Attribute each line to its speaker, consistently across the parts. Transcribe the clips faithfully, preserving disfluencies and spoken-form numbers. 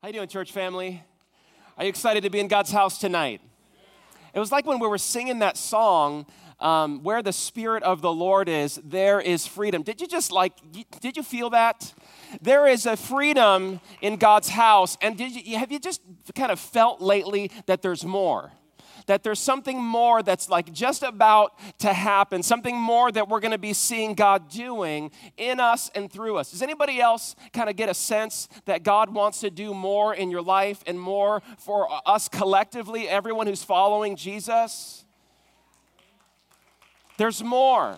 Speaker 1: How you doing, church family? Are you excited to be in God's house tonight? It was like when we were singing that song, um, where the Spirit of the Lord is, there is freedom. Did you just like, did you feel that? There is a freedom in God's house. And did you, have you just kind of felt lately that there's more? That there's something more that's like just about to happen, something more that we're going to be seeing God doing in us and through us. Does anybody else kind of get a sense that God wants to do more in your life and more for us collectively, everyone who's following Jesus? There's more.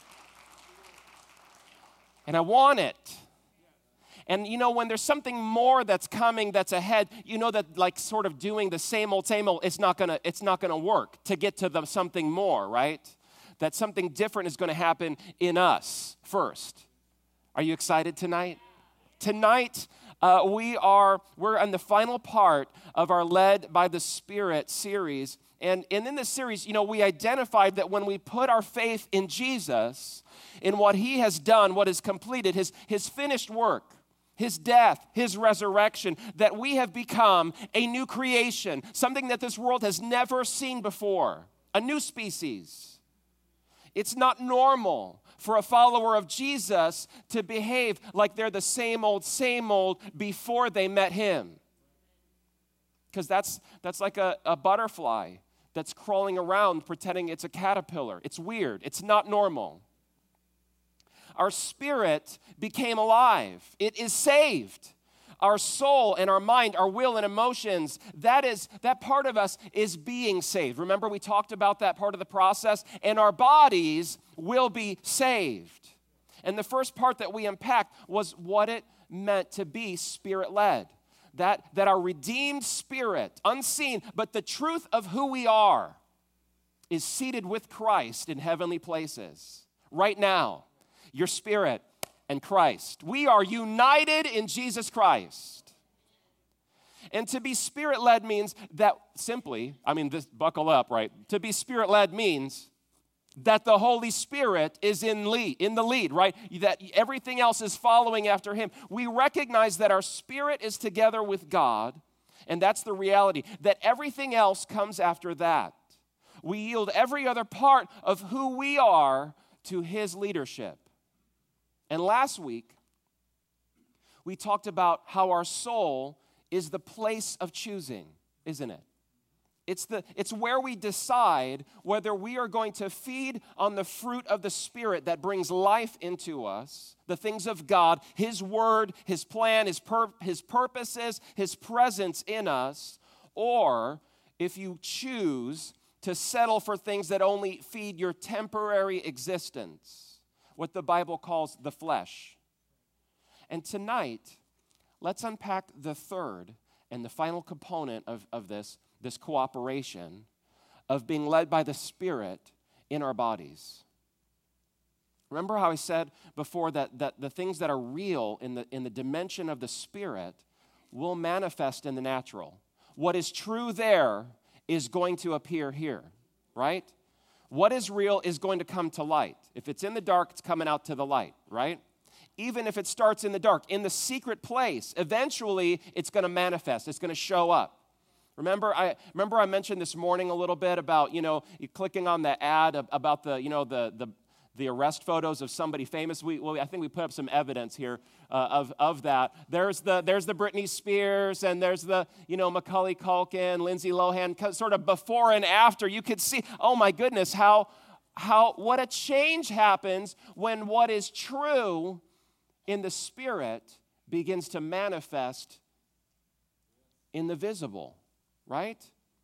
Speaker 1: And I want it. And you know, when there's something more that's coming, that's ahead, you know that like sort of doing the same old, same old, it's not gonna, it's not gonna work to get to the something more, right? That something different is gonna happen in us first. Are you excited tonight? Tonight, uh, we are, we're in the final part of our Led by the Spirit series. And, and in this series, you know, we identified that when we put our faith in Jesus, in what he has done, what is completed, his, his finished work, his death, his resurrection, that we have become a new creation, something that this world has never seen before, a new species. It's not normal for a follower of Jesus to behave like they're the same old, same old before they met him. Because that's, that's like a, a butterfly that's crawling around pretending it's a caterpillar. It's weird. It's not normal. Our spirit became alive. It is saved. Our soul and our mind, our will and emotions, that is that part of us is being saved. Remember we talked about that part of the process? And our bodies will be saved. And the first part that we unpacked was what it meant to be spirit-led. That, that our redeemed spirit, unseen, but the truth of who we are, is seated with Christ in heavenly places right now. Your spirit and Christ. We are united in Jesus Christ. And to be spirit-led means that simply, I mean, this, buckle up, right? To be spirit-led means that the Holy Spirit is in lead, in the lead, right? That everything else is following after him. We recognize that our spirit is together with God, and that's the reality, that everything else comes after that. We yield every other part of who we are to his leadership. And last week, we talked about how our soul is the place of choosing, isn't it? It's, the, it's where we decide whether we are going to feed on the fruit of the Spirit that brings life into us, the things of God, his word, his plan, his, pur- his purposes, his presence in us, or if you choose to settle for things that only feed your temporary existence. What the Bible calls the flesh. And tonight, let's unpack the third and the final component of, of this, this cooperation of being led by the Spirit in our bodies. Remember how I said before that, that the things that are real in the, in the dimension of the Spirit will manifest in the natural. What is true there is going to appear here, right? What is real is going to come to light. If it's in the dark, it's coming out to the light, right? Even if it starts in the dark, in the secret place, eventually it's going to manifest. It's going to show up. Remember I remember I mentioned this morning a little bit about, you know, you clicking on the ad about the, you know, the the the arrest photos of somebody famous. We, well, I think we put up some evidence here uh, of, of that. There's the there's the Britney Spears, and there's the, you know, Macaulay Culkin, Lindsay Lohan, sort of before and after. You could see, oh my goodness, how, how what a change happens when what is true in the Spirit begins to manifest in the visible, right?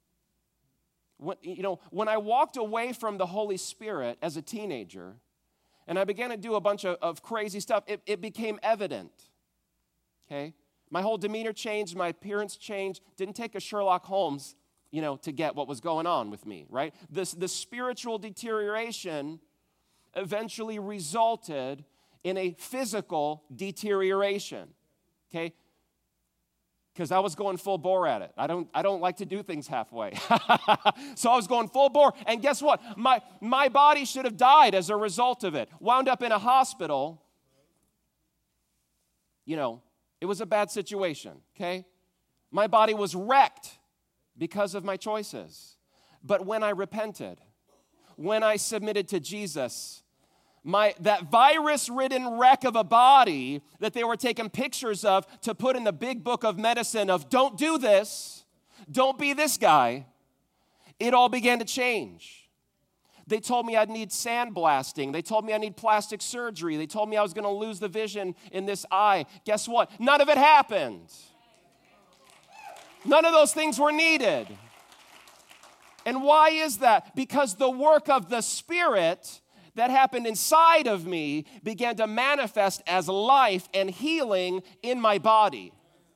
Speaker 1: When, you know, when I walked away from the Holy Spirit as a teenager, and I began to do a bunch of, of crazy stuff, it, it became evident, okay? My whole demeanor changed, my appearance changed. Didn't take a Sherlock Holmes, you know, to get what was going on with me, right? This, the spiritual deterioration eventually resulted in a physical deterioration, okay? Because I was going full bore at it. I don't, I don't like to do things halfway. So I was going full bore. And guess what? My, my body should have died as a result of it. Wound up in a hospital. You know, it was a bad situation, okay? My body was wrecked because of my choices. But when I repented, when I submitted to Jesus, my that virus-ridden wreck of a body that they were taking pictures of to put in the big book of medicine of don't do this, don't be this guy, it all began to change. They told me I'd need sandblasting. They told me I need plastic surgery. They told me I was going to lose the vision in this eye. Guess what? None of it happened. None of those things were needed. And why is that? Because the work of the Spirit that happened inside of me began to manifest as life and healing in my body.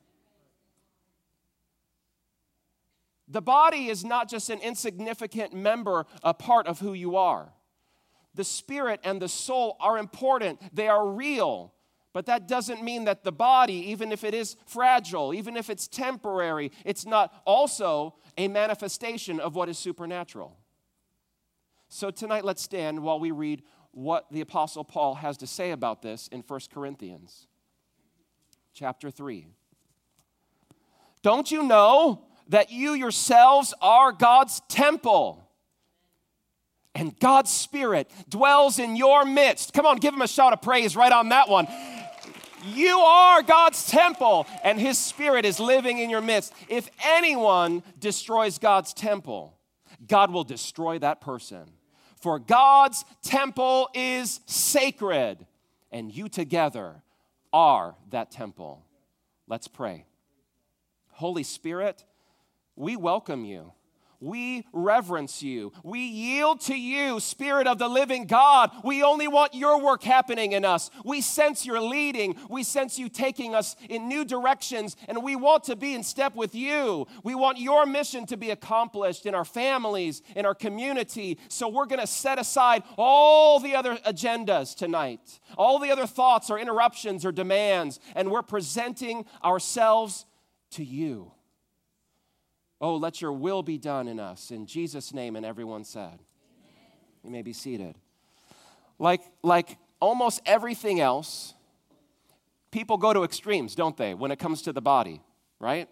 Speaker 1: The body is not just an insignificant member, a part of who you are. The spirit and the soul are important. They are real. But that doesn't mean that the body, even if it is fragile, even if it's temporary, it's not also a manifestation of what is supernatural. So tonight, let's stand while we read what the Apostle Paul has to say about this in First Corinthians chapter three. Don't you know that you yourselves are God's temple, and God's Spirit dwells in your midst? Come on, give him a shout of praise right on that one. You are God's temple, and his Spirit is living in your midst. If anyone destroys God's temple, God will destroy that person. For God's temple is sacred, and you together are that temple. Let's pray. Holy Spirit, we welcome you. We reverence you. We yield to you, Spirit of the living God. We only want your work happening in us. We sense your leading. We sense you taking us in new directions, and we want to be in step with you. We want your mission to be accomplished in our families, in our community. So we're going to set aside all the other agendas tonight, all the other thoughts or interruptions or demands, and we're presenting ourselves to you. Oh, let your will be done in us. In Jesus' name, and everyone said. Amen. You may be seated. Like, like almost everything else, people go to extremes, don't they, when it comes to the body, right?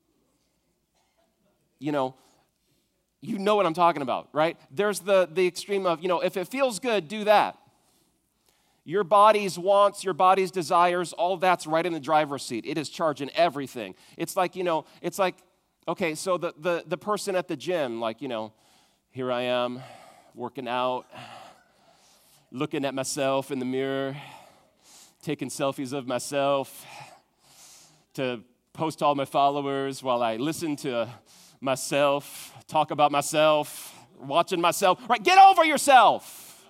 Speaker 1: You know, you know what I'm talking about, right? There's the, the extreme of, you know, if it feels good, do that. Your body's wants, your body's desires, all that's right in the driver's seat. It is charging everything. It's like, you know, it's like, okay, so the, the, the person at the gym, like, you know, here I am, working out, looking at myself in the mirror, taking selfies of myself to post to all my followers while I listen to myself, talk about myself, watching myself. Right, get over yourself.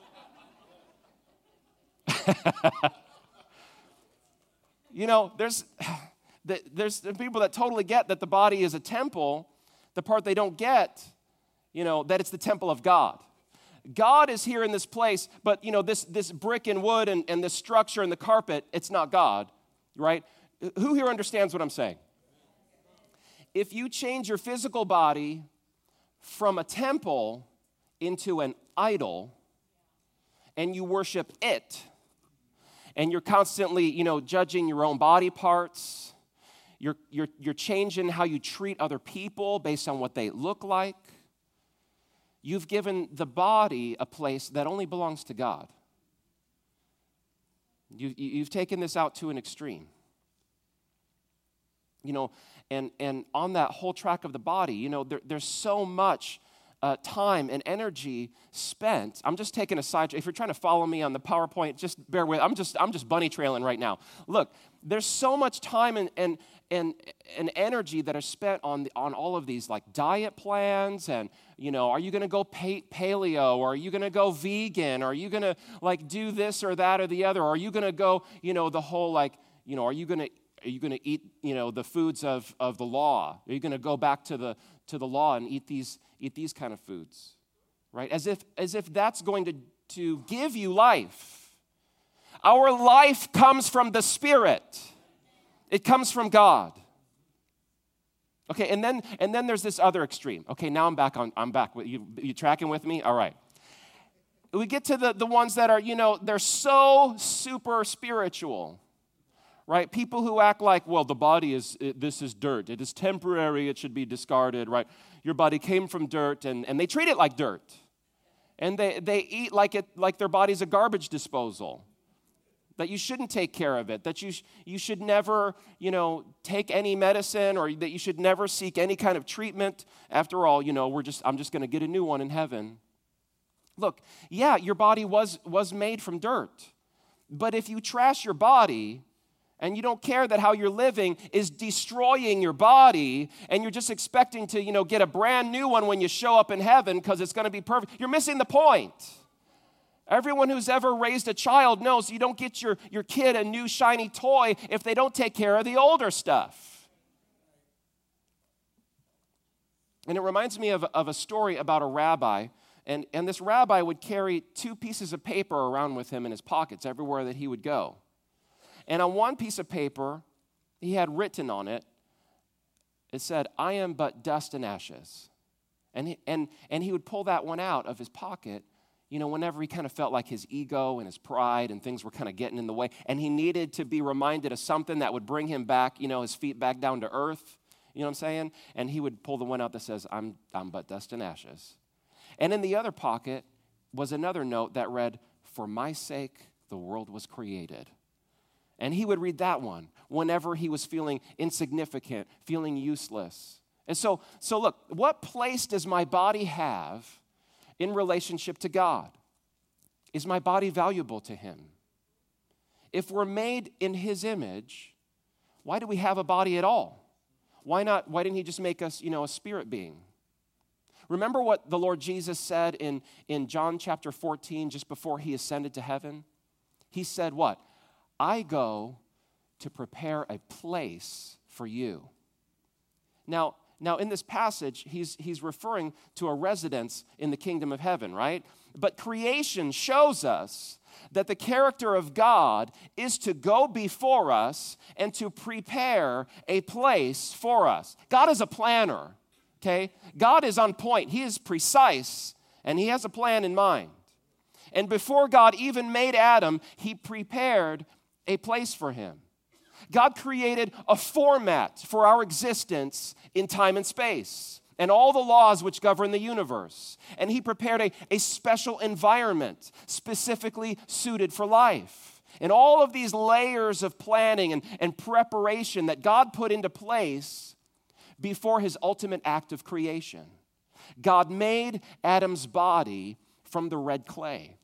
Speaker 1: You know, there's... There's people that totally get that the body is a temple. The part they don't get, you know, that it's the temple of God. God is here in this place, but, you know, this, this brick and wood and, and this structure and the carpet, it's not God, right? Who here understands what I'm saying? If you change your physical body from a temple into an idol and you worship it, and you're constantly, you know, judging your own body parts, You're, you're, you're changing how you treat other people based on what they look like. You've given the body a place that only belongs to God. You, you've taken this out to an extreme. You know, and, and on that whole track of the body, you know, there, there's so much uh, time and energy spent. I'm just taking a side. If you're trying to follow me on the PowerPoint, just bear with. I'm just I'm just bunny trailing right now. Look, there's so much time and and and, and energy that are spent on the, on all of these like diet plans and, you know, are you going to go paleo, or are you going to go vegan, or are you going to like do this or that or the other, or are you going to go, you know, the whole like, you know, are you going to Are you going to eat, you know, the foods of, of the law? Are you going to go back to the to the law and eat these eat these kind of foods, right? As if as if that's going to, to give you life. Our life comes from the Spirit. It comes from God. Okay, and then and then there's this other extreme. Okay, now I'm back on. I'm back. You you tracking with me? All right. We get to the the ones that are, you know, they're so super spiritual. right? People who act like, well, the body is, it, this is dirt. It is temporary. It should be discarded, right? Your body came from dirt, and, and they treat it like dirt. And they, they eat like it like their body's a garbage disposal. That you shouldn't take care of it, that you, sh- you should never, you know, take any medicine, or that you should never seek any kind of treatment. After all, you know, we're just, I'm just going to get a new one in heaven. Look, yeah, your body was, was made from dirt. But if you trash your body and you don't care that how you're living is destroying your body, and you're just expecting to, you know, get a brand new one when you show up in heaven because it's going to be perfect, you're missing the point. Everyone who's ever raised a child knows you don't get your, your kid a new shiny toy if they don't take care of the older stuff. And it reminds me of, of a story about a rabbi. And, and this rabbi would carry two pieces of paper around with him in his pockets everywhere that he would go. And on one piece of paper, he had written on it, it said, "I am but dust and ashes." And he, and, and he would pull that one out of his pocket, you know, whenever he kind of felt like his ego and his pride and things were kind of getting in the way, and he needed to be reminded of something that would bring him back, you know, his feet back down to earth, you know what I'm saying? And he would pull the one out that says, I'm, I'm but dust and ashes. And in the other pocket was another note that read, "For my sake, the world was created." And he would read that one whenever he was feeling insignificant, feeling useless. And so, so look, what place does my body have in relationship to God? Is my body valuable to him? If we're made in his image, why do we have a body at all? Why not, why didn't he just make us, you know, a spirit being? Remember what the Lord Jesus said in, in John chapter fourteen, just before he ascended to heaven? He said what? "I go to prepare a place for you." Now, Now, in this passage, he's, he's referring to a residence in the kingdom of heaven, right? But creation shows us that the character of God is to go before us and to prepare a place for us. God is a planner, okay? God is on point. He is precise, and he has a plan in mind. And before God even made Adam, he prepared a place for him. God created a format for our existence in time and space and all the laws which govern the universe. And he prepared a, a special environment specifically suited for life. And all of these layers of planning and, and preparation that God put into place before his ultimate act of creation. God made Adam's body from the red clay.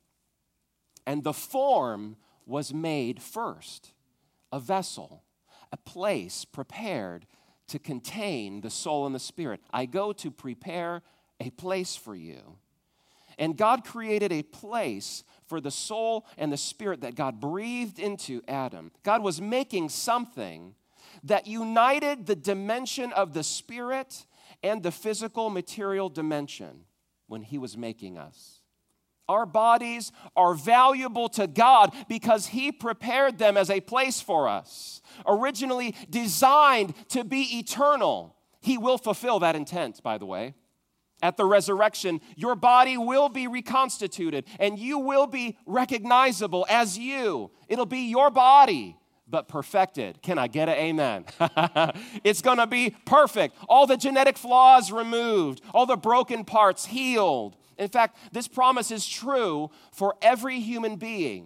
Speaker 1: And the form was made first. A vessel, a place prepared to contain the soul and the spirit. I go to prepare a place for you. And God created a place for the soul and the spirit that God breathed into Adam. God was making something that united the dimension of the spirit and the physical material dimension when he was making us. Our bodies are valuable to God because he prepared them as a place for us. Originally designed to be eternal. He will fulfill that intent, by the way. At the resurrection, your body will be reconstituted and you will be recognizable as you. It'll be your body, but perfected. Can I get an amen? It's going to be perfect. All the genetic flaws removed, all the broken parts healed. In fact, this promise is true for every human being.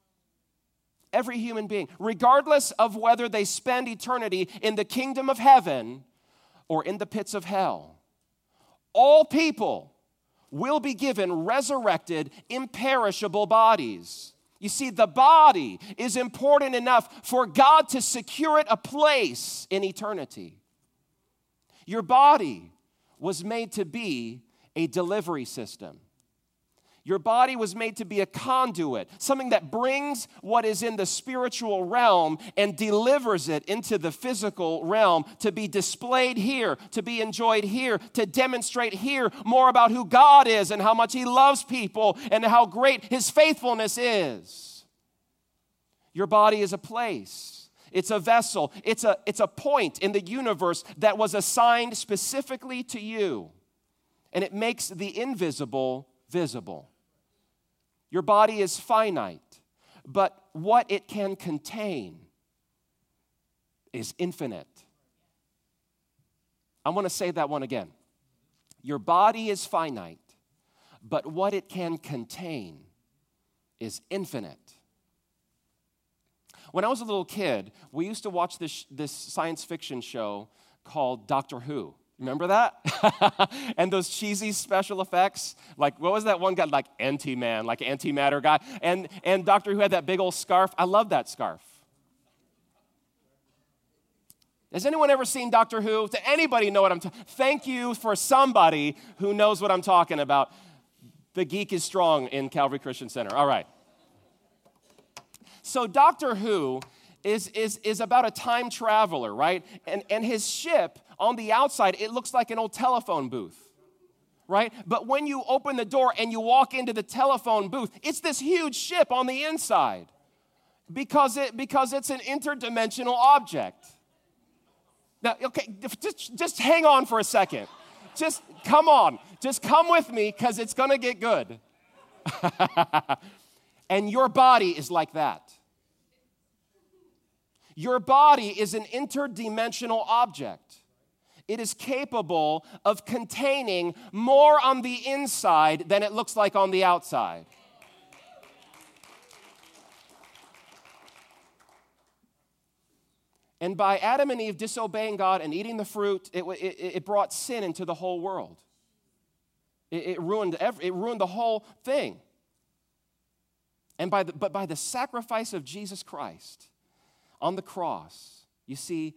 Speaker 1: Every human being, regardless of whether they spend eternity in the kingdom of heaven or in the pits of hell. All people will be given resurrected, imperishable bodies. You see, the body is important enough for God to secure it a place in eternity. Your body was made to be a delivery system. Your body was made to be a conduit, something that brings what is in the spiritual realm and delivers it into the physical realm to be displayed here, to be enjoyed here, to demonstrate here more about who God is and how much he loves people and how great his faithfulness is. Your body is a place. It's a vessel. It's a, it's a point in the universe that was assigned specifically to you. And it makes the invisible visible. Your body is finite, but what it can contain is infinite. I want to say that one again. Your body is finite, but what it can contain is infinite. When I was a little kid, we used to watch this, this science fiction show called Doctor Who. Remember that? And those cheesy special effects? Like, what was that one guy? Like Anti-Man, like antimatter guy. And, and Doctor Who had that big old scarf. I love that scarf. Has anyone ever seen Doctor Who? Does anybody know what I'm talking about? Thank you for somebody who knows what I'm talking about. The geek is strong in Calvary Christian Center. All right. So Doctor Who is, is, is about a time traveler, right? And, and his ship, on the outside, it looks like an old telephone booth, right? But when you open the door and you walk into the telephone booth, it's this huge ship on the inside because, it, because it's an interdimensional object. Now, okay, just, just hang on for a second. Just come on. Just come with me because it's going to get good. And your body is like that. Your body is an interdimensional object. It is capable of containing more on the inside than it looks like on the outside. And by Adam and Eve disobeying God and eating the fruit, it, it, it brought sin into the whole world. It, it, ruined every, it ruined the whole thing. And by the, but by the sacrifice of Jesus Christ on the cross, you see,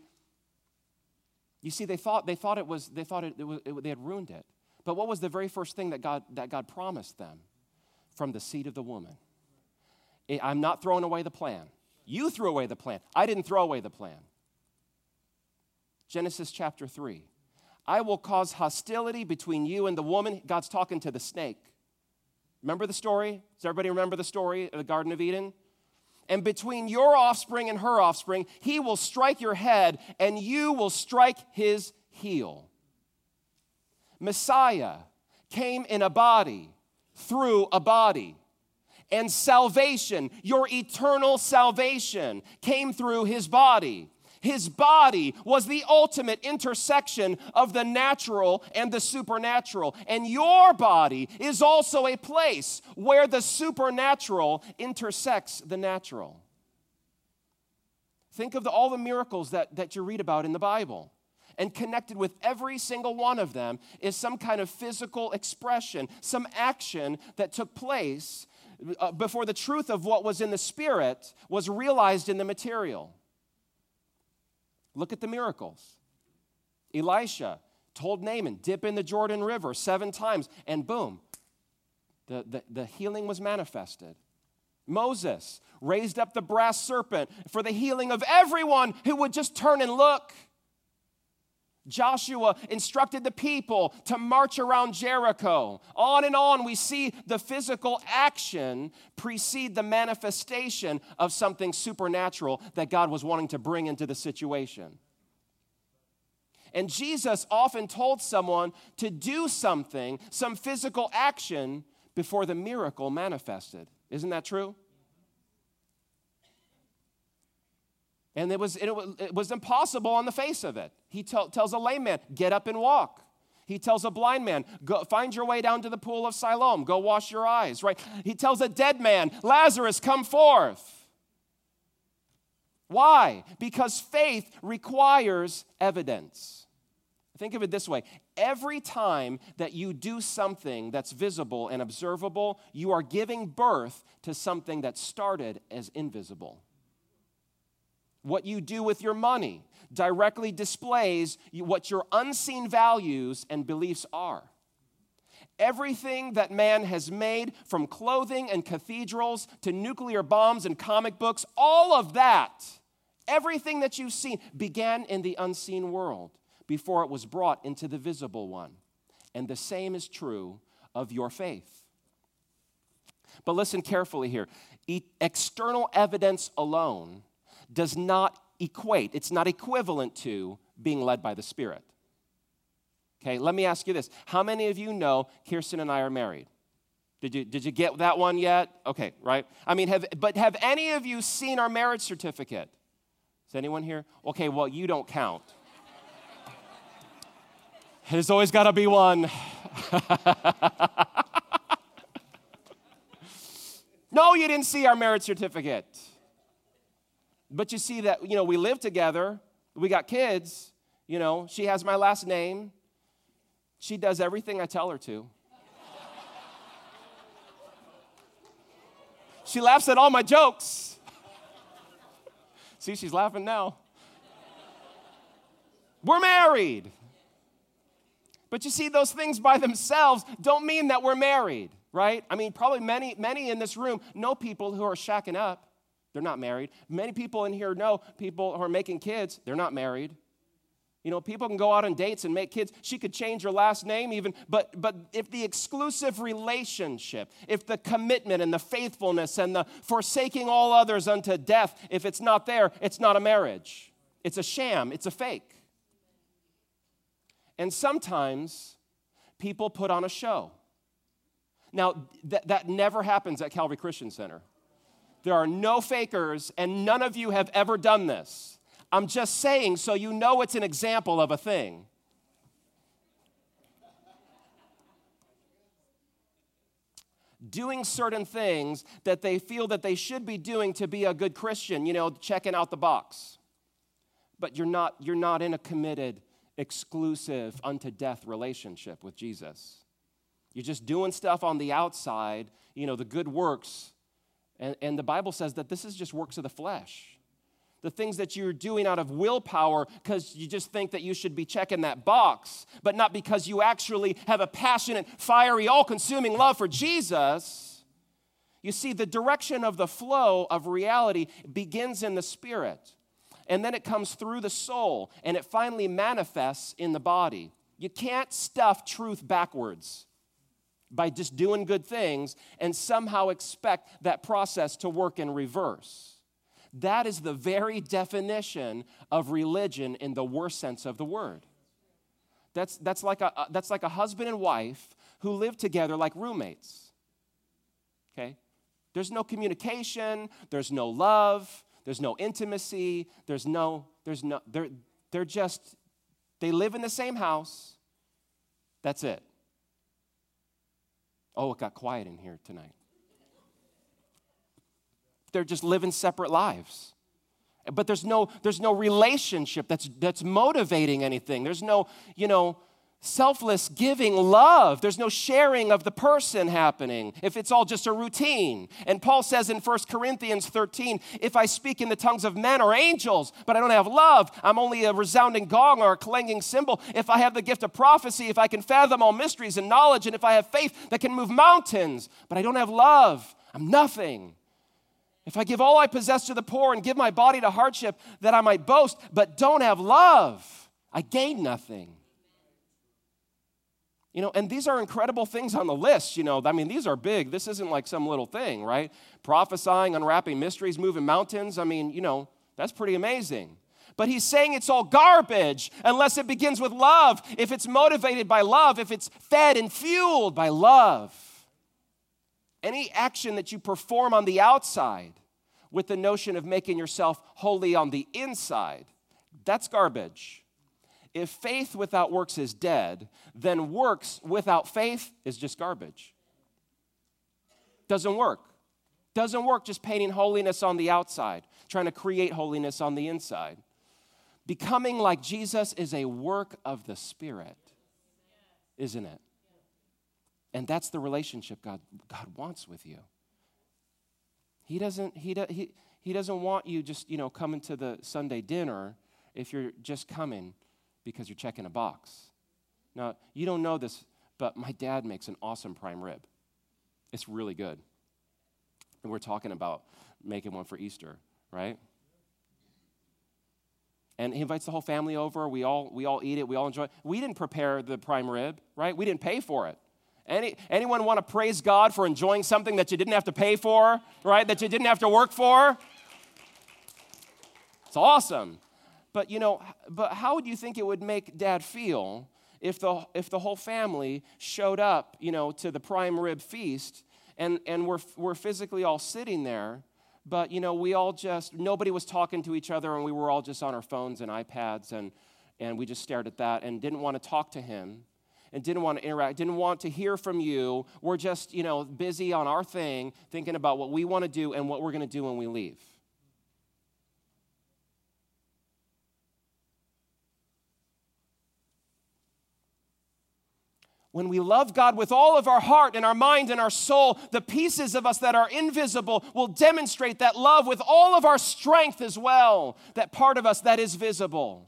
Speaker 1: you see, they thought they thought it was they thought it, it was it, they had ruined it. But what was the very first thing that God that God promised them? From the seed of the woman. It, I'm not throwing away the plan. You threw away the plan. I didn't throw away the plan. Genesis chapter three. I will cause hostility between you and the woman. God's talking to the snake. Remember the story? Does everybody remember the story of the Garden of Eden? And between your offspring and her offspring, he will strike your head and you will strike his heel. Messiah came in a body through a body. And salvation, your eternal salvation, came through his body. His body was the ultimate intersection of the natural and the supernatural. And your body is also a place where the supernatural intersects the natural. Think of the, all the miracles that, that you read about in the Bible. And connected with every single one of them is some kind of physical expression, some action that took place before the truth of what was in the spirit was realized in the material. Look at the miracles. Elisha told Naaman, dip in the Jordan River seven times, and boom, the, the, the healing was manifested. Moses raised up the brass serpent for the healing of everyone who would just turn and look. Joshua instructed the people to march around Jericho. On and on, we see the physical action precede the manifestation of something supernatural that God was wanting to bring into the situation. And Jesus often told someone to do something, some physical action, before the miracle manifested. Isn't that true? And it was, it was, it was impossible on the face of it. He t- tells a lame man, get up and walk. He tells a blind man, go find your way down to the pool of Siloam. Go wash your eyes, right? He tells a dead man, Lazarus, come forth. Why? Because faith requires evidence. Think of it this way. Every time that you do something that's visible and observable, you are giving birth to something that started as invisible. What you do with your money directly displays what your unseen values and beliefs are. Everything that man has made, from clothing and cathedrals to nuclear bombs and comic books, all of that, everything that you've seen began in the unseen world before it was brought into the visible one. And the same is true of your faith. But listen carefully here. E- external evidence alone does not equate, it's not equivalent to being led by the Spirit. Okay, let me ask you this. How many of you know Kirsten and I are married? Did you, did you get that one yet? Okay, right? I mean, have, but have any of you seen our marriage certificate? Is anyone here? Okay, well, you don't count. There's always got to be one. No, you didn't see our marriage certificate. But you see that, you know, we live together. We got kids. You know, she has my last name. She does everything I tell her to. She laughs at all my jokes. See, she's laughing now. We're married. But you see, those things by themselves don't mean that we're married, right? I mean, probably many, many in this room know people who are shacking up. They're not married. Many people in here know people who are making kids. They're not married. You know, people can go out on dates and make kids. She could change her last name even, but but if the exclusive relationship, if the commitment and the faithfulness and the forsaking all others unto death, if it's not there, it's not a marriage. It's a sham. It's a fake. And sometimes people put on a show. Now, th- that never happens at Calvary Christian Center. There are no fakers, and none of you have ever done this. I'm just saying so you know it's an example of a thing. Doing certain things that they feel that they should be doing to be a good Christian, you know, checking out the box. But you're not, you're not in a committed, exclusive, unto death relationship with Jesus. You're just doing stuff on the outside, you know, the good works. And, and the Bible says that this is just works of the flesh. The things that you're doing out of willpower because you just think that you should be checking that box, but not because you actually have a passionate, fiery, all-consuming love for Jesus. You see, the direction of the flow of reality begins in the spirit, and then it comes through the soul, and it finally manifests in the body. You can't stuff truth backwards by just doing good things and somehow expect that process to work in reverse. That is the very definition of religion in the worst sense of the word. That's, that's, like a, that's like a husband and wife who live together like roommates. Okay? There's no communication, there's no love, there's no intimacy, there's no, there's no, they're, they're just, they live in the same house. That's it. Oh, it got quiet in here tonight. They're just living separate lives. But there's no, there's no relationship that's, that's motivating anything. There's no, you know, selfless giving love. There's no sharing of the person happening if it's all just a routine. And Paul says in First Corinthians thirteen, if I speak in the tongues of men or angels, but I don't have love, I'm only a resounding gong or a clanging cymbal. If I have the gift of prophecy, if I can fathom all mysteries and knowledge, and if I have faith that can move mountains, but I don't have love, I'm nothing. If I give all I possess to the poor and give my body to hardship that I might boast, but don't have love, I gain nothing. You know, and these are incredible things on the list, you know. I mean, these are big. This isn't like some little thing, right? Prophesying, unwrapping mysteries, moving mountains. I mean, you know, that's pretty amazing. But he's saying it's all garbage unless it begins with love. If it's motivated by love, if it's fed and fueled by love. Any action that you perform on the outside with the notion of making yourself holy on the inside, that's garbage. If faith without works is dead, then works without faith is just garbage. Doesn't work. Doesn't work just painting holiness on the outside, trying to create holiness on the inside. Becoming like Jesus is a work of the Spirit, isn't it? And that's the relationship God, God wants with you. He doesn't, he, do, he, he doesn't want you just, you know, coming to the Sunday dinner if you're just coming because you're checking a box. Now, you don't know this, but my dad makes an awesome prime rib. It's really good. And we're talking about making one for Easter, right? And he invites the whole family over. We all, we all eat it. We all enjoy it. We didn't prepare the prime rib, right? We didn't pay for it. Any, anyone want to praise God for enjoying something that you didn't have to pay for, right? That you didn't have to work for? It's awesome. But, you know, but how would you think it would make Dad feel if the, if the whole family showed up, you know, to the prime rib feast and, and we're, we're physically all sitting there, but, you know, we all just, nobody was talking to each other, and we were all just on our phones and iPads, and, and we just stared at that and didn't want to talk to him and didn't want to interact, didn't want to hear from you. We're just, you know, busy on our thing, thinking about what we want to do and what we're going to do when we leave. When we love God with all of our heart and our mind and our soul, the pieces of us that are invisible will demonstrate that love with all of our strength as well, that part of us that is visible.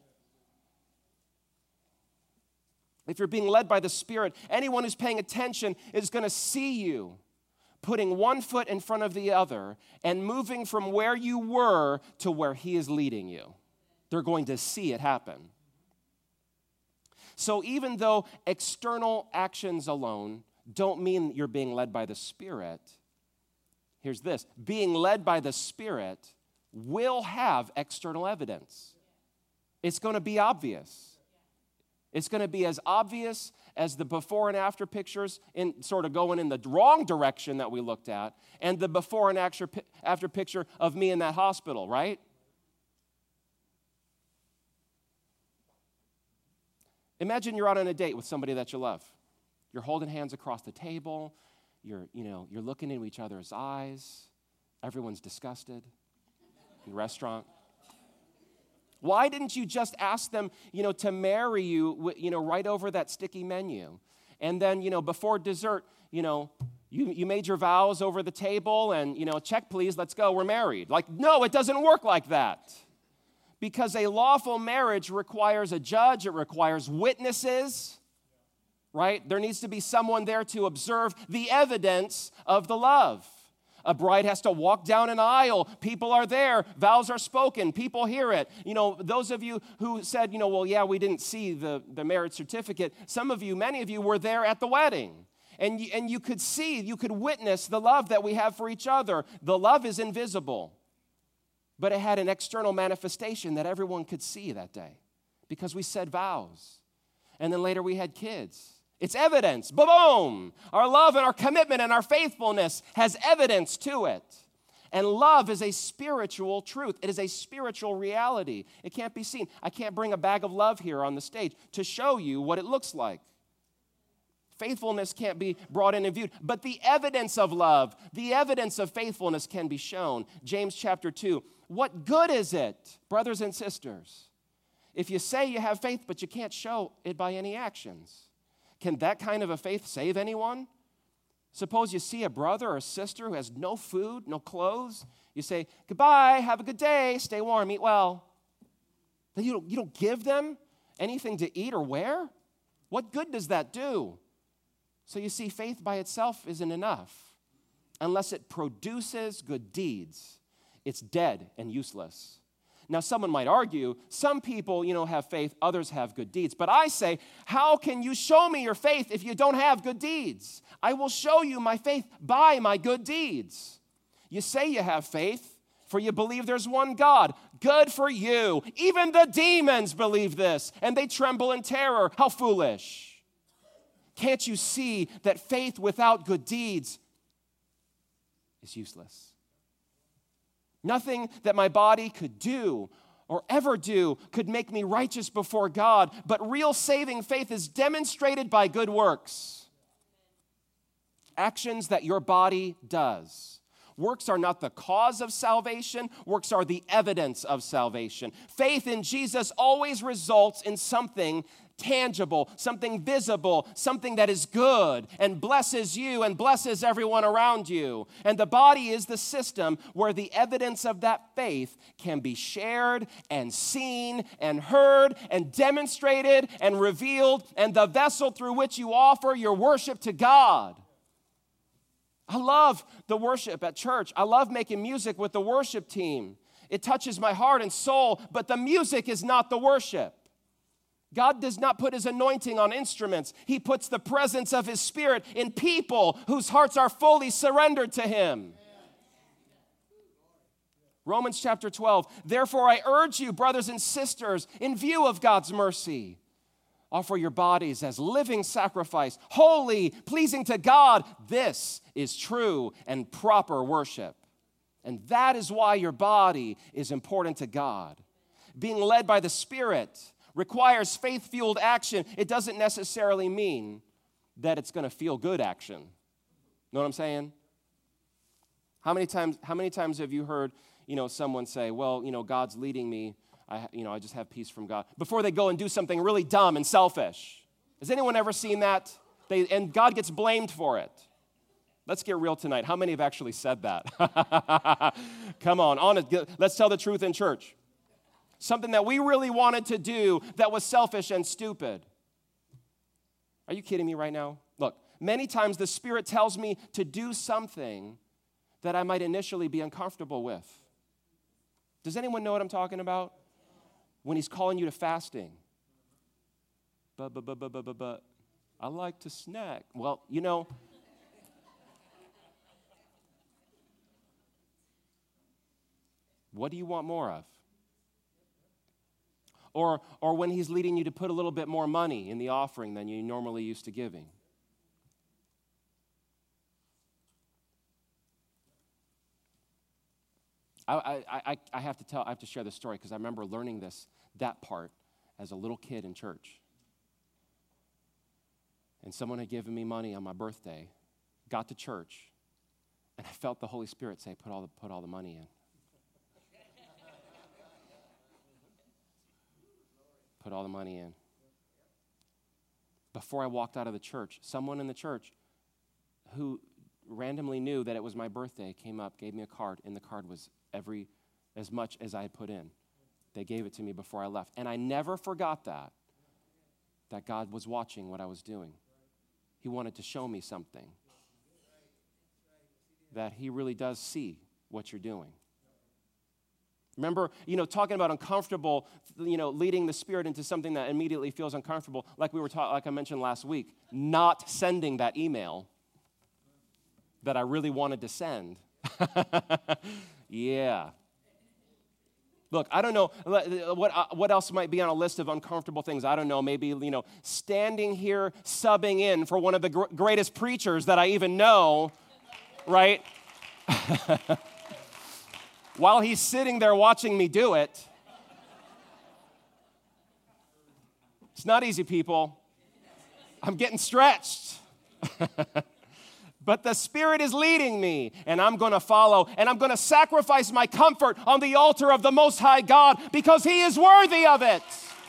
Speaker 1: If you're being led by the Spirit, anyone who's paying attention is going to see you putting one foot in front of the other and moving from where you were to where He is leading you. They're going to see it happen. So even though external actions alone don't mean you're being led by the Spirit, here's this: being led by the Spirit will have external evidence. It's going to be obvious. It's going to be as obvious as the before and after pictures in sort of going in the wrong direction that we looked at, and the before and after, after picture of me in that hospital, right? Imagine you're out on a date with somebody that you love. You're holding hands across the table. You're, you know, you're looking into each other's eyes. Everyone's disgusted in the restaurant. Why didn't you just ask them, you know, to marry you, you know, right over that sticky menu? And then, you know, before dessert, you know, you, you made your vows over the table and, you know, check please, let's go, we're married. Like, no, it doesn't work like that. Because a lawful marriage requires a judge, it requires witnesses, right? There needs to be someone there to observe the evidence of the love. A bride has to walk down an aisle. People are there. Vows are spoken. People hear it. You know, those of you who said, you know, well, yeah, we didn't see the, the marriage certificate. Some of you, many of you were there at the wedding. And you, and you could see, you could witness the love that we have for each other. The love is invisible. But it had an external manifestation that everyone could see that day because we said vows. And then later we had kids. It's evidence. Boom! Our love and our commitment and our faithfulness has evidence to it. And love is a spiritual truth. It is a spiritual reality. It can't be seen. I can't bring a bag of love here on the stage to show you what it looks like. Faithfulness can't be brought in and viewed, but the evidence of love, the evidence of faithfulness can be shown. James chapter two, what good is it, brothers and sisters, if you say you have faith, but you can't show it by any actions? Can that kind of a faith save anyone? Suppose you see a brother or a sister who has no food, no clothes. You say, goodbye, have a good day, stay warm, eat well. Then you don't, you don't give them anything to eat or wear? What good does that do? So you see, faith by itself isn't enough. Unless it produces good deeds, it's dead and useless. Now, someone might argue, some people, you know, have faith, others have good deeds. But I say, how can you show me your faith if you don't have good deeds? I will show you my faith by my good deeds. You say you have faith, for you believe there's one God. Good for you. Even the demons believe this, and they tremble in terror. How foolish. Can't you see that faith without good deeds is useless? Nothing that my body could do or ever do could make me righteous before God, but real saving faith is demonstrated by good works. Actions that your body does. Works are not the cause of salvation. Works are the evidence of salvation. Faith in Jesus always results in something tangible, something visible, something that is good and blesses you and blesses everyone around you. And the body is the system where the evidence of that faith can be shared and seen and heard and demonstrated and revealed, and the vessel through which you offer your worship to God. I love the worship at church. I love making music with the worship team. It touches my heart and soul, but the music is not the worship. God does not put His anointing on instruments. He puts the presence of His Spirit in people whose hearts are fully surrendered to Him. Romans chapter twelve, therefore I urge you, brothers and sisters, in view of God's mercy, offer your bodies as living sacrifice, holy, pleasing to God. This is true and proper worship. And that is why your body is important to God. Being led by the Spirit requires faith-fueled action. It doesn't necessarily mean that it's going to feel good action. Know what I'm saying? How many times, how many times have you heard, you know, someone say, well, you know, God's leading me. I, you know, I just have peace from God. Before they go and do something really dumb and selfish. Has anyone ever seen that? They, and God gets blamed for it. Let's get real tonight. How many have actually said that? Come on, honest. Let's tell the truth in church. Something that we really wanted to do that was selfish and stupid. Are you kidding me right now? Look, many times the Spirit tells me to do something that I might initially be uncomfortable with. Does anyone know what I'm talking about? When He's calling you to fasting. But, but, but, but, but, but, but, I like to snack. Well, you know, what do you want more of? Or, or when He's leading you to put a little bit more money in the offering than you normally used to giving. I, I, I have to tell, I have to share this story because I remember learning this, that part as a little kid in church. And someone had given me money on my birthday, got to church, and I felt the Holy Spirit say, put all the, put all the money in. Put all the money in. Before I walked out of the church, someone in the church who randomly knew that it was my birthday came up, gave me a card, and the card was every, as much as I had put in. They gave it to me before I left. And I never forgot that, that God was watching what I was doing. He wanted to show me something, that He really does see what you're doing. Remember, you know, talking about uncomfortable, you know, leading the Spirit into something that immediately feels uncomfortable, like we were taught, like I mentioned last week, not sending that email that I really wanted to send. Yeah. Look, I don't know what what else might be on a list of uncomfortable things. I don't know, maybe, you know, standing here subbing in for one of the gr- greatest preachers that I even know, right? While he's sitting there watching me do it. It's not easy, people. I'm getting stretched. But the Spirit is leading me, and I'm going to follow, and I'm going to sacrifice my comfort on the altar of the Most High God because He is worthy of it.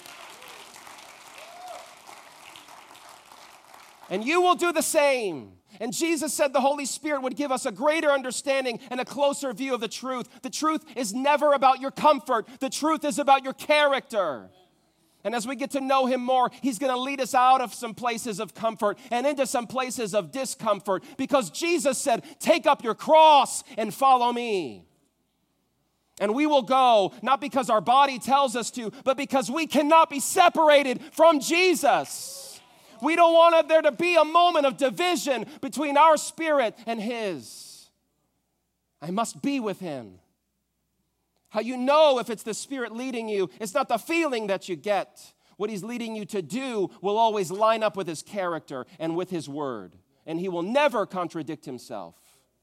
Speaker 1: And you will do the same. And Jesus said the Holy Spirit would give us a greater understanding and a closer view of the truth. The truth is never about your comfort. The truth is about your character. And as we get to know Him more, He's going to lead us out of some places of comfort and into some places of discomfort because Jesus said, take up your cross and follow me. And we will go, not because our body tells us to, but because we cannot be separated from Jesus. We don't want there to be a moment of division between our spirit and His. I must be with Him. How you know if it's the Spirit leading you, it's not the feeling that you get. What He's leading you to do will always line up with His character and with His word. And He will never contradict Himself.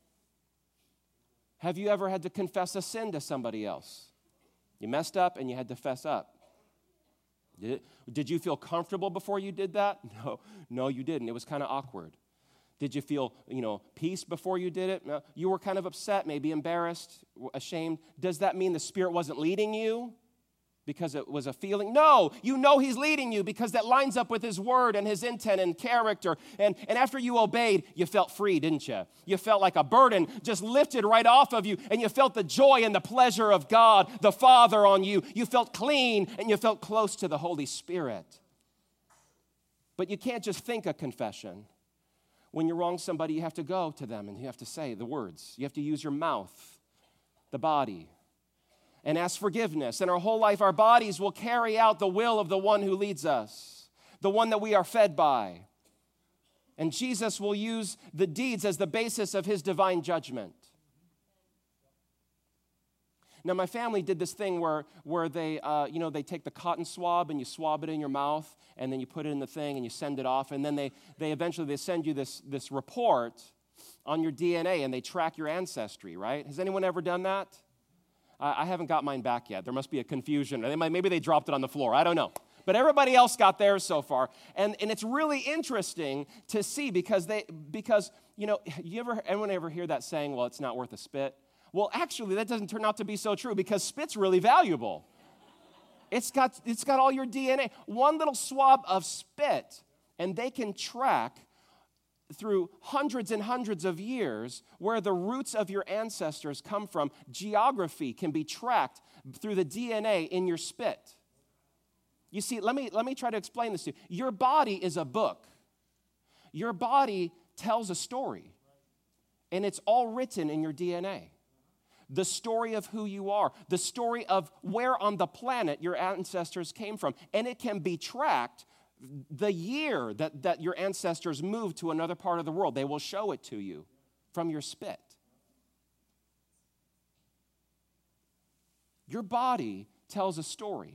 Speaker 1: Have you ever had to confess a sin to somebody else? You messed up and you had to fess up. Did, it, did you feel comfortable before you did that? No, no, you didn't. It was kind of awkward. Did you feel, you know, peace before you did it? No, you were kind of upset, maybe embarrassed, ashamed. Does that mean the Spirit wasn't leading you because it was a feeling? No, you know He's leading you because that lines up with His word and His intent and character. And, and after you obeyed, you felt free, didn't you? You felt like a burden just lifted right off of you, and you felt the joy and the pleasure of God, the Father, on you. You felt clean, and you felt close to the Holy Spirit. But you can't just think a confession. When you wrong somebody, you have to go to them and you have to say the words. You have to use your mouth, the body, and ask forgiveness. And our whole life, our bodies will carry out the will of the one who leads us, the one that we are fed by. And Jesus will use the deeds as the basis of His divine judgment. Now, my family did this thing where, where they, uh, you know, they take the cotton swab and you swab it in your mouth, and then you put it in the thing and you send it off, and then they, they eventually they send you this, this report, on your D N A, and they track your ancestry, right? Has anyone ever done that? I, I haven't got mine back yet. There must be a confusion. They might, maybe they dropped it on the floor. I don't know. But everybody else got theirs so far. And, and it's really interesting to see because, they, because you know, you ever, anyone ever hear that saying, well, it's not worth a spit? Well, actually, that doesn't turn out to be so true because spit's really valuable. It's got, it's got all your D N A. One little swab of spit, and they can track through hundreds and hundreds of years where the roots of your ancestors come from. Geography can be tracked through the D N A in your spit. You see, let me, let me try to explain this to you. Your body is a book. Your body tells a story, and it's all written in your D N A. The story of who you are, the story of where on the planet your ancestors came from, and it can be tracked the year that, that your ancestors moved to another part of the world. They will show it to you from your spit. Your body tells a story.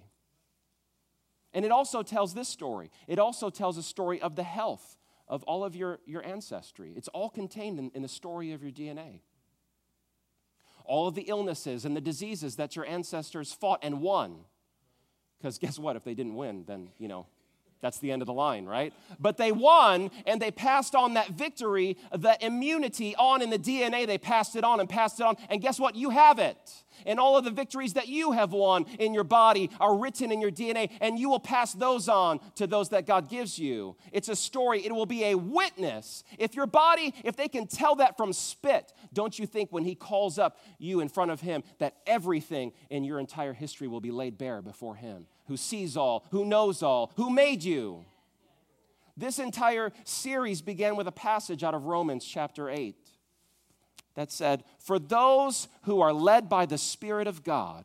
Speaker 1: And it also tells this story. It also tells a story of the health of all of your, your ancestry. It's all contained in, in the story of your D N A. All of the illnesses and the diseases that your ancestors fought and won. Because guess what? If they didn't win, then, you know, that's the end of the line, right? But they won, and they passed on that victory, that immunity on in the D N A. They passed it on and passed it on. And guess what? You have it. And all of the victories that you have won in your body are written in your D N A, and you will pass those on to those that God gives you. It's a story. It will be a witness. If your body, if they can tell that from spit, don't you think when he calls up you in front of him that everything in your entire history will be laid bare before him, who sees all, who knows all, who made you? This entire series began with a passage out of Romans chapter eight. That said, for those who are led by the Spirit of God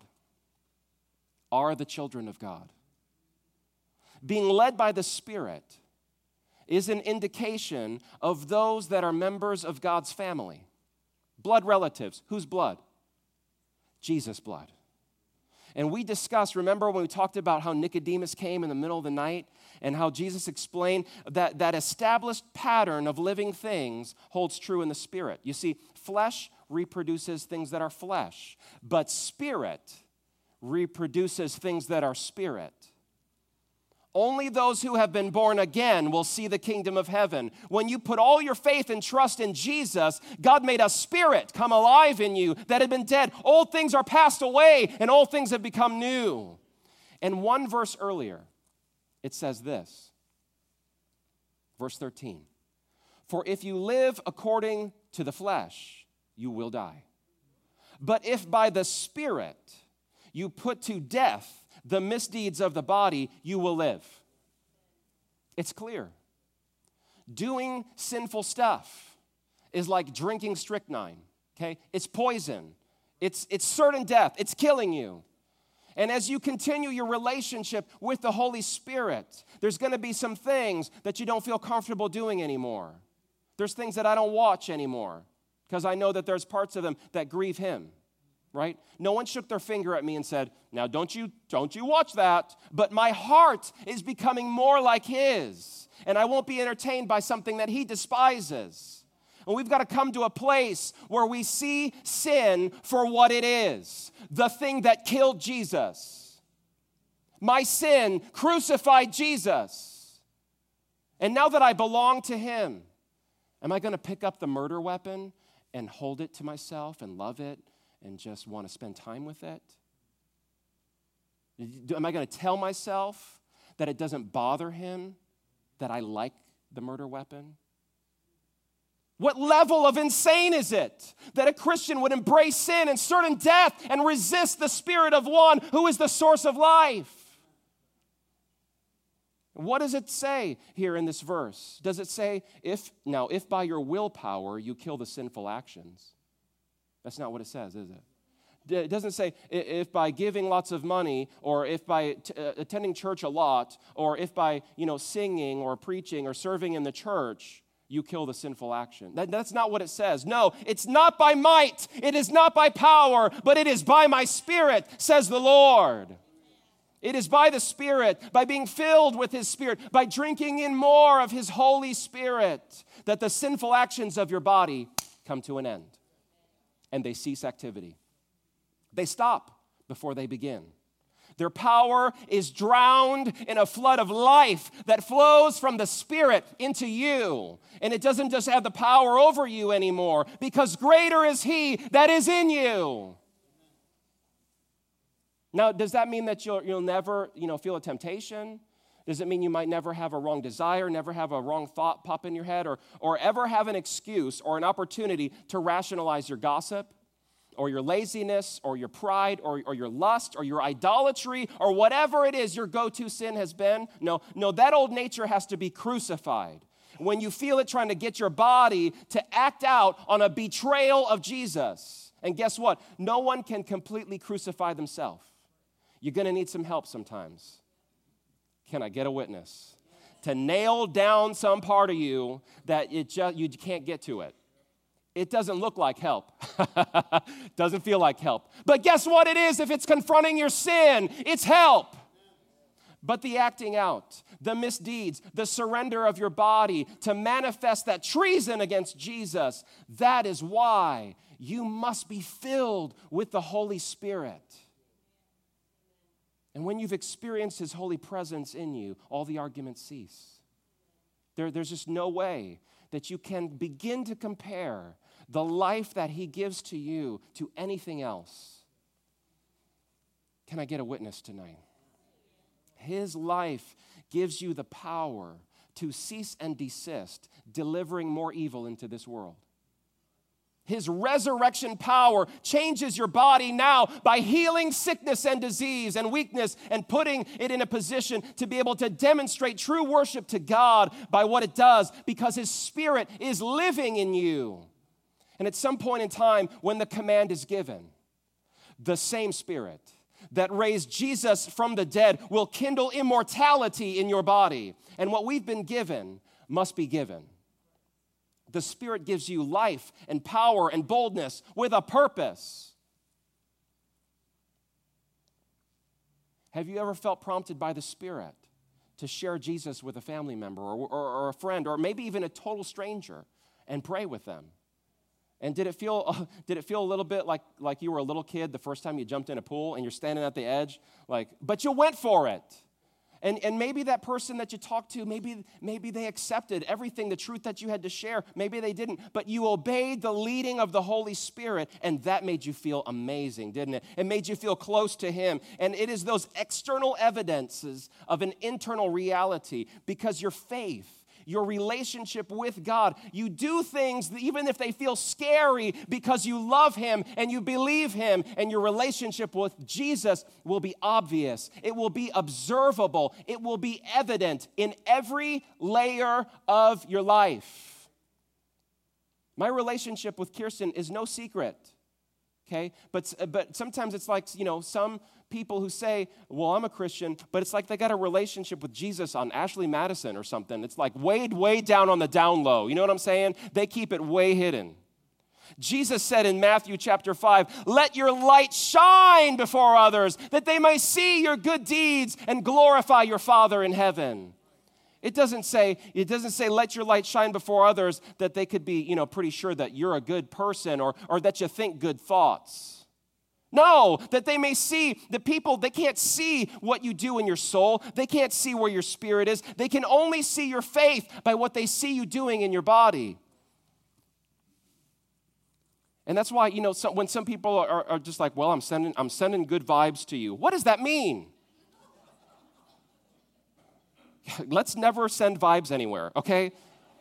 Speaker 1: are the children of God. Being led by the Spirit is an indication of those that are members of God's family. Blood relatives. Whose blood? Jesus' blood. And we discussed, remember when we talked about how Nicodemus came in the middle of the night and how Jesus explained that that established pattern of living things holds true in the spirit. You see, flesh reproduces things that are flesh, but spirit reproduces things that are spirit. Only those who have been born again will see the kingdom of heaven. When you put all your faith and trust in Jesus, God made a spirit come alive in you that had been dead. Old things are passed away, and old things have become new. And one verse earlier, it says this, verse thirteen, for if you live according to the flesh, you will die. But if by the Spirit you put to death the misdeeds of the body, you will live. It's clear. Doing sinful stuff is like drinking strychnine, okay? It's poison. It's, it's certain death. It's killing you. And as you continue your relationship with the Holy Spirit, there's going to be some things that you don't feel comfortable doing anymore. There's things that I don't watch anymore because I know that there's parts of them that grieve him. Right? No one shook their finger at me and said, now don't you, don't you watch that. But my heart is becoming more like his. And I won't be entertained by something that he despises. And we've got to come to a place where we see sin for what it is. The thing that killed Jesus. My sin crucified Jesus. And now that I belong to him, am I going to pick up the murder weapon and hold it to myself and love it? And just want to spend time with it? Am I going to tell myself that it doesn't bother him that I like the murder weapon? What level of insane is it that a Christian would embrace sin and certain death and resist the Spirit of one who is the source of life? What does it say here in this verse? Does it say, if now, if by your willpower you kill the sinful actions? That's not what it says, is it? It doesn't say if by giving lots of money or if by t- uh, attending church a lot or if by, you know, singing or preaching or serving in the church you kill the sinful action. That, that's not what it says. No, it's not by might. It is not by power, but it is by my Spirit, says the Lord. It is by the Spirit, by being filled with his Spirit, by drinking in more of his Holy Spirit, that the sinful actions of your body come to an end, and they cease activity. They stop before they begin. Their power is drowned in a flood of life that flows from the Spirit into you. And it doesn't just have the power over you anymore, because greater is He that is in you. Now, does that mean that you'll, you'll never, you know, feel a temptation? Does it mean you might never have a wrong desire, never have a wrong thought pop in your head, or, or ever have an excuse or an opportunity to rationalize your gossip, or your laziness, or your pride, or, or your lust, or your idolatry, or whatever it is your go-to sin has been? No, no, that old nature has to be crucified. When you feel it trying to get your body to act out on a betrayal of Jesus. And guess what? No one can completely crucify themselves. You're going to need some help sometimes. Can I get a witness? To nail down some part of you that it just, you can't get to it. It doesn't look like help. Doesn't feel like help. But guess what it is if it's confronting your sin? It's help. But the acting out, the misdeeds, the surrender of your body to manifest that treason against Jesus, that is why you must be filled with the Holy Spirit. And when you've experienced His holy presence in you, all the arguments cease. There, there's just no way that you can begin to compare the life that He gives to you to anything else. Can I get a witness tonight? His life gives you the power to cease and desist, delivering more evil into this world. His resurrection power changes your body now by healing sickness and disease and weakness and putting it in a position to be able to demonstrate true worship to God by what it does, because His Spirit is living in you. And at some point in time, when the command is given, the same Spirit that raised Jesus from the dead will kindle immortality in your body. And what we've been given must be given. The Spirit gives you life and power and boldness with a purpose. Have you ever felt prompted by the Spirit to share Jesus with a family member or, or, or a friend, or maybe even a total stranger, and pray with them? And did it feel uh, did it feel a little bit like, like you were a little kid the first time you jumped in a pool and you're standing at the edge? Like, but you went for it. And, and maybe that person that you talked to, maybe, maybe they accepted everything, the truth that you had to share. Maybe they didn't. But you obeyed the leading of the Holy Spirit, and that made you feel amazing, didn't it? It made you feel close to Him. And it is those external evidences of an internal reality, because your faith, your relationship with God, you do things even if they feel scary, because you love Him and you believe Him, and your relationship with Jesus will be obvious. It will be observable. It will be evident in every layer of your life. My relationship with Kirsten is no secret, okay? But, but sometimes it's like, you know, some people who say, well, I'm a Christian, but it's like they got a relationship with Jesus on Ashley Madison or something. It's like way, way down on the down low. You know what I'm saying? They keep it way hidden. Jesus said in Matthew chapter five, let your light shine before others, that they may see your good deeds and glorify your Father in heaven. It doesn't say, it doesn't say let your light shine before others that they could be, you know, pretty sure that you're a good person, or, or that you think good thoughts. No, that they may see the people, they can't see what you do in your soul. They can't see where your spirit is. They can only see your faith by what they see you doing in your body. And that's why, you know, so, when some people are, are just like, well, I'm sending, I'm sending good vibes to you. What does that mean? Let's never send vibes anywhere, okay?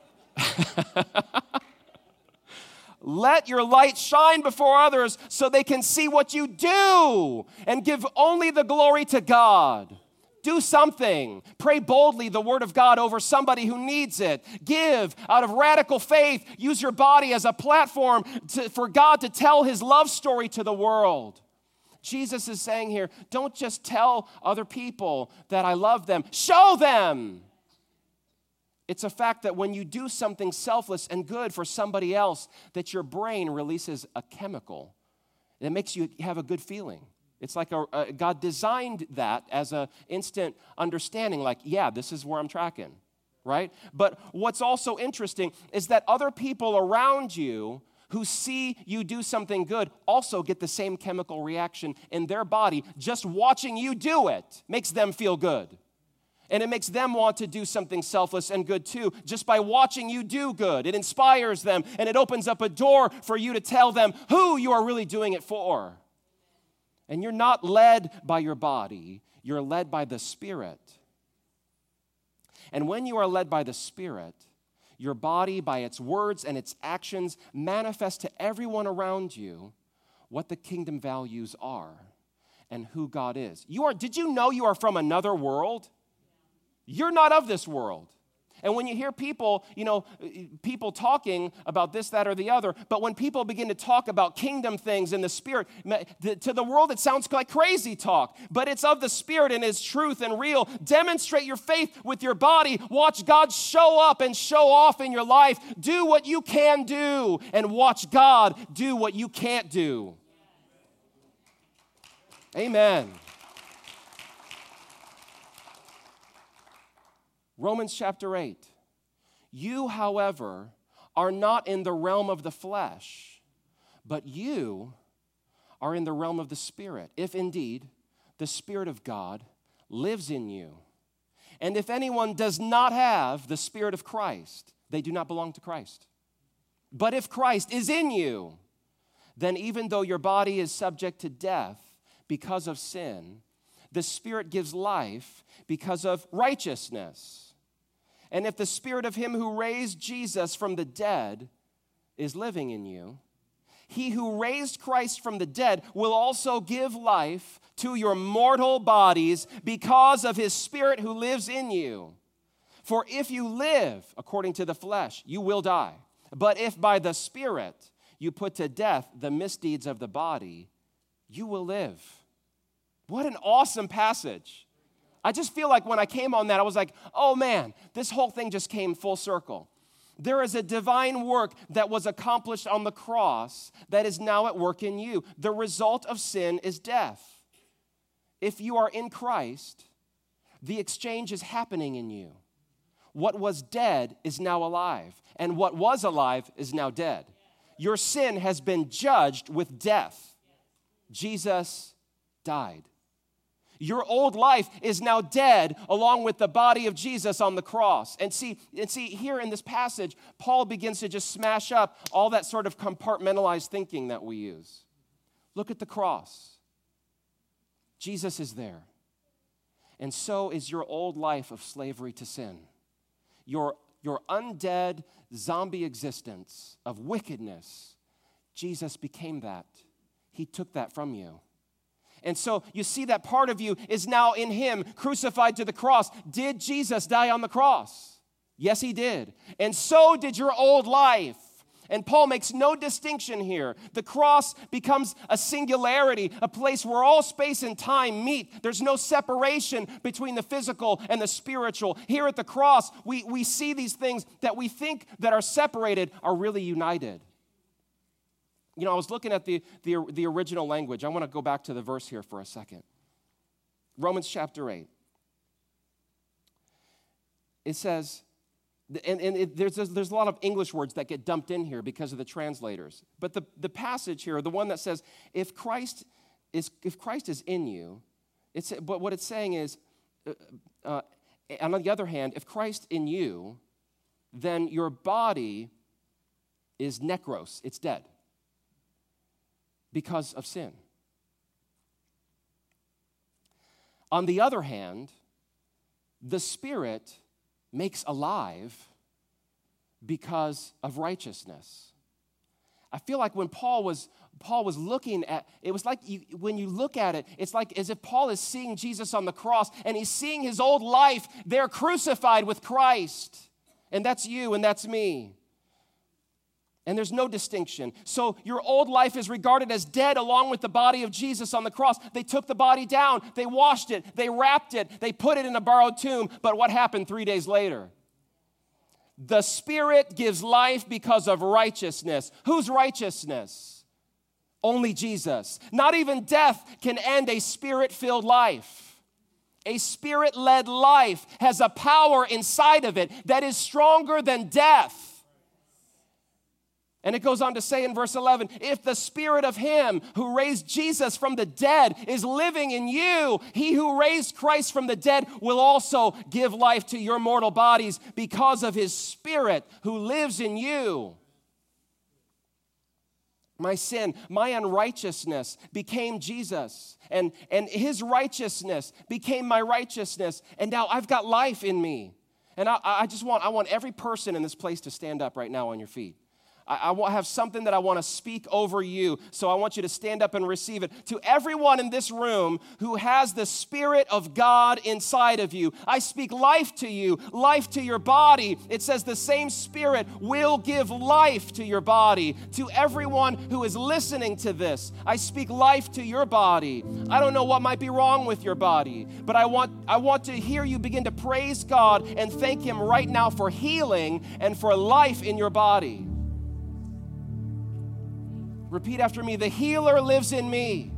Speaker 1: Let your light shine before others so they can see what you do, and give only the glory to God. Do something. Pray boldly the word of God over somebody who needs it. Give out of radical faith. Use your body as a platform to, for God to tell His love story to the world. Jesus is saying here, don't just tell other people that I love them. Show them. It's a fact that when you do something selfless and good for somebody else, that your brain releases a chemical that makes you have a good feeling. It's like a, a, God designed that as an instant understanding, like, yeah, this is where I'm tracking, right? But what's also interesting is that other people around you who see you do something good also get the same chemical reaction in their body. Just watching you do it makes them feel good. And it makes them want to do something selfless and good too, just by watching you do good. It inspires them, and it opens up a door for you to tell them who you are really doing it for. And you're not led by your body, you're led by the Spirit. And when you are led by the Spirit, your body, by its words and its actions, manifests to everyone around you what the kingdom values are and who God is. You are, did you know you are from another world? You're not of this world. And when you hear people, you know, people talking about this, that, or the other, but when people begin to talk about kingdom things in the Spirit, to the world it sounds like crazy talk, but it's of the Spirit and is truth and real. Demonstrate your faith with your body. Watch God show up and show off in your life. Do what you can do and watch God do what you can't do. Amen. Romans chapter eight. You, however, are not in the realm of the flesh, but you are in the realm of the Spirit, if indeed the Spirit of God lives in you. And if anyone does not have the Spirit of Christ, they do not belong to Christ. But if Christ is in you, then even though your body is subject to death because of sin, the Spirit gives life because of righteousness. And if the Spirit of him who raised Jesus from the dead is living in you, he who raised Christ from the dead will also give life to your mortal bodies because of his Spirit who lives in you. For if you live according to the flesh, you will die. But if by the Spirit you put to death the misdeeds of the body, you will live. What an awesome passage. I just feel like when I came on that, I was like, oh man, this whole thing just came full circle. There is a divine work that was accomplished on the cross that is now at work in you. The result of sin is death. If you are in Christ, the exchange is happening in you. What was dead is now alive, and what was alive is now dead. Your sin has been judged with death. Jesus died. Your old life is now dead along with the body of Jesus on the cross. And see, and see, here in this passage, Paul begins to just smash up all that sort of compartmentalized thinking that we use. Look at the cross. Jesus is there. And so is your old life of slavery to sin. Your, your undead zombie existence of wickedness, Jesus became that. He took that from you. And so you see that part of you is now in him, crucified to the cross. Did Jesus die on the cross? Yes, he did. And so did your old life. And Paul makes no distinction here. The cross becomes a singularity, a place where all space and time meet. There's no separation between the physical and the spiritual. Here at the cross, we, we see these things that we think that are separated are really united. You know, I was looking at the, the, the original language. I want to go back to the verse here for a second. Romans chapter eight. It says, and, and it, there's, there's a lot of English words that get dumped in here because of the translators. But the, the passage here, the one that says, if Christ is, if Christ is in you, it's, but what it's saying is, uh, uh, and on the other hand, if Christ in you, then your body is necros, it's dead. Because of sin. On the other hand, the Spirit makes alive because of righteousness. I feel like when Paul was Paul was looking at, it was like you, when you look at it, it's like as if Paul is seeing Jesus on the cross and he's seeing his old life there crucified with Christ. And that's you and that's me. And there's no distinction. So your old life is regarded as dead along with the body of Jesus on the cross. They took the body down. They washed it. They wrapped it. They put it in a borrowed tomb. But what happened three days later? The Spirit gives life because of righteousness. Whose righteousness? Only Jesus. Not even death can end a Spirit-filled life. A Spirit-led life has a power inside of it that is stronger than death. And it goes on to say in verse eleven, if the spirit of him who raised Jesus from the dead is living in you, he who raised Christ from the dead will also give life to your mortal bodies because of his spirit who lives in you. My sin, my unrighteousness became Jesus, and, and his righteousness became my righteousness, and now I've got life in me. And I, I just want, I want every person in this place to stand up right now on your feet. I, I have something that I want to speak over you, so I want you to stand up and receive it. To everyone in this room who has the Spirit of God inside of you, I speak life to you, life to your body. It says the same Spirit will give life to your body. To everyone who is listening to this, I speak life to your body. I don't know what might be wrong with your body, but I want, I want to hear you begin to praise God and thank Him right now for healing and for life in your body. Repeat after me. The healer lives in me.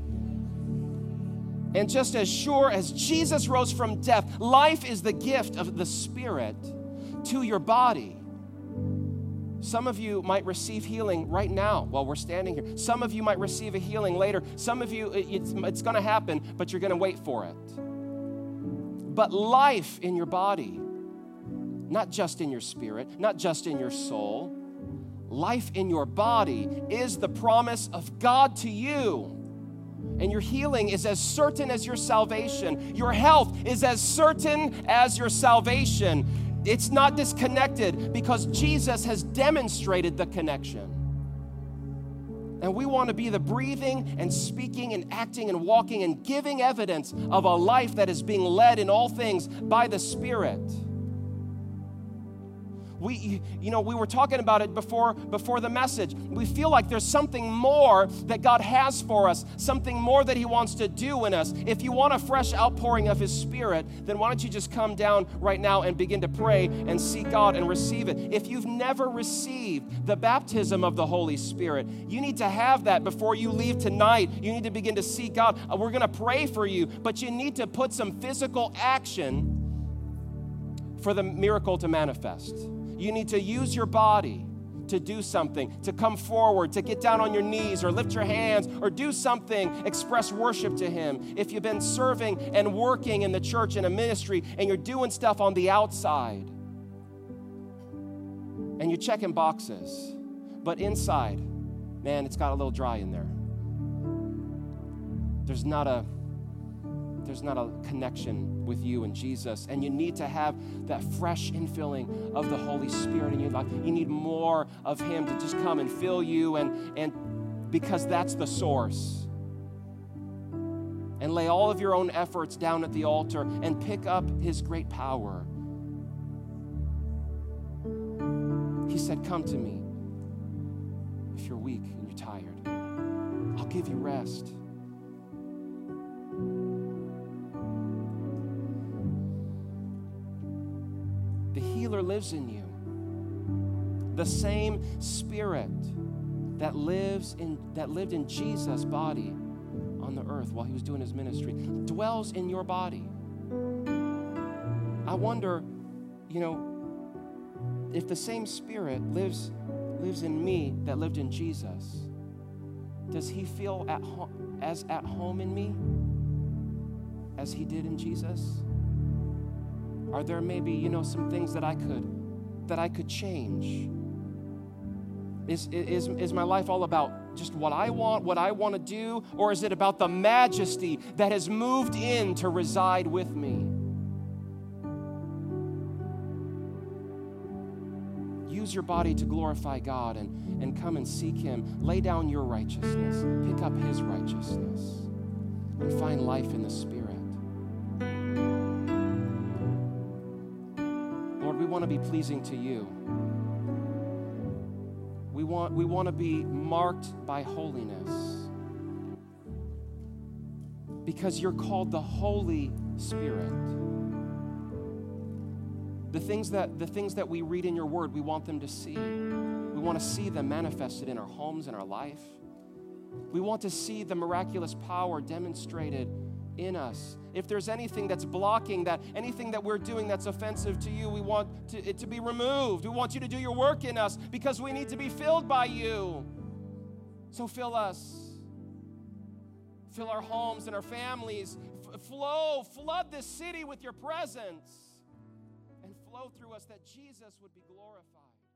Speaker 1: And just as sure as Jesus rose from death, life is the gift of the Spirit to your body. Some of you might receive healing right now while we're standing here. Some of you might receive a healing later. Some of you, it's, it's going to happen, but you're going to wait for it. But life in your body, not just in your spirit, not just in your soul, life in your body is the promise of God to you. And your healing is as certain as your salvation. Your health is as certain as your salvation. It's not disconnected because Jesus has demonstrated the connection. And we want to be the breathing and speaking and acting and walking and giving evidence of a life that is being led in all things by the Spirit. We, you know, we were talking about it before, before the message. We feel like there's something more that God has for us, something more that He wants to do in us. If you want a fresh outpouring of His Spirit, then why don't you just come down right now and begin to pray and seek God and receive it. If you've never received the baptism of the Holy Spirit, you need to have that before you leave tonight. You need to begin to seek God. We're going to pray for you, but you need to put some physical action for the miracle to manifest. You need to use your body to do something, to come forward, to get down on your knees or lift your hands or do something, express worship to Him. If you've been serving and working in the church in a ministry and you're doing stuff on the outside and you're checking boxes, but inside, man, it's got a little dry in there. There's not a There's not a connection with you and Jesus, and you need to have that fresh infilling of the Holy Spirit in your life. You need more of Him to just come and fill you, and, and because that's the source. And lay all of your own efforts down at the altar and pick up His great power. He said, come to me if you're weak and you're tired. I'll give you rest. The healer lives in you. The same Spirit that lives in that lived in Jesus' body on the earth while He was doing His ministry dwells in your body. I wonder, you know, if the same Spirit lives lives in me that lived in Jesus, does He feel at ho- as at home in me as He did in Jesus? Are there maybe, you know, some things that I could, that I could change? Is, is, is my life all about just what I want, what I want to do? Or is it about the majesty that has moved in to reside with me? Use your body to glorify God and, and come and seek Him. Lay down your righteousness. Pick up His righteousness. And find life in the Spirit. We want to be pleasing to you. We want, we want to be marked by holiness because you're called the Holy Spirit. The things that, the things that we read in your word, we want them to see. We want to see them manifested in our homes and our life. We want to see the miraculous power demonstrated in us. If there's anything that's blocking that, anything that we're doing that's offensive to you, we want to, it to be removed. We want you to do your work in us because we need to be filled by you. So fill us. Fill our homes and our families. F- flow, flood this city with your presence. And flow through us that Jesus would be glorified.